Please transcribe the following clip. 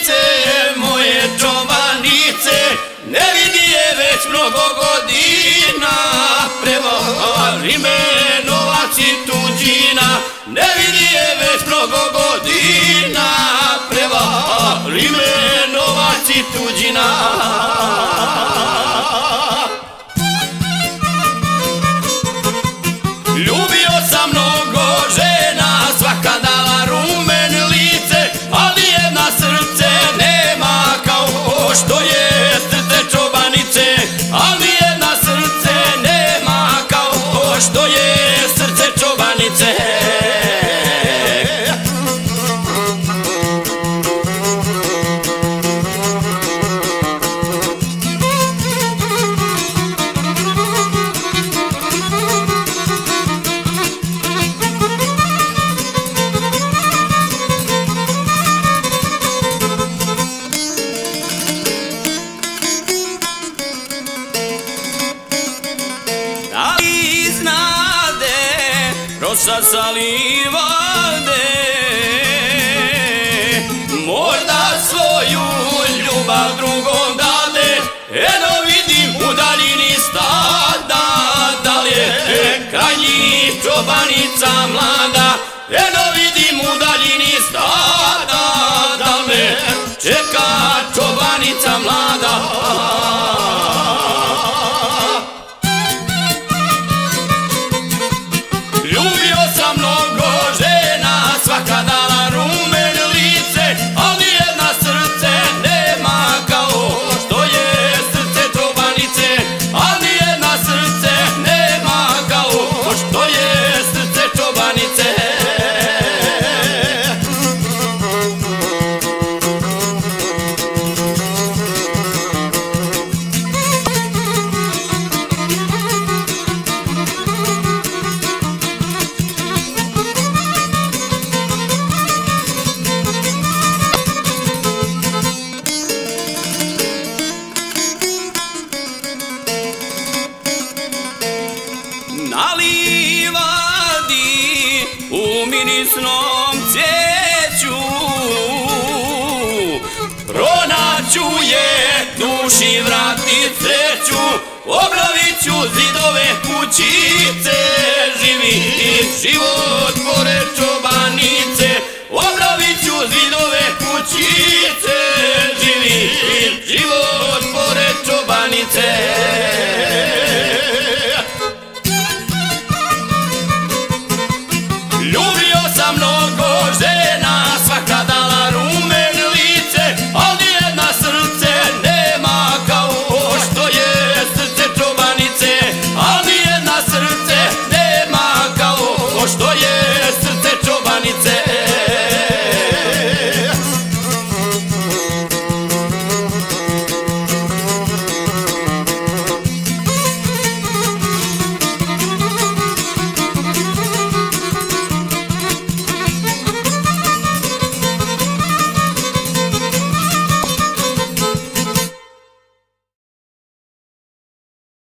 čobanice, moje čobanice, ne vidi je već mnogo godina, prevari me novac i tuđina, ne vidi je već mnogo godina, prevari me novac i tuđina. Ljubio sam mnogo žena, svaka dala rumen lice, ali jedna srce nema kao što je srce čobanice, ali jedna srce nema kao što je srce čobanice. Rosa salivade, možda svoju ljubav drugom dade, eno vidim u daljini stada, da li je kraj njih čobanica mlada, eno vidim u daljini stada, da me čeka čobanica mlada. Ljubio sam mnogo žena, svaka dala rumen lice, ali jedna srce nema kao što je srce čobanice, ali jedna srce nema kao što je srce čobanice. Na livadi u mirisnom cvijeću pronaću je duši vratit sreću, obnovit ću zidove kućice, živi život pored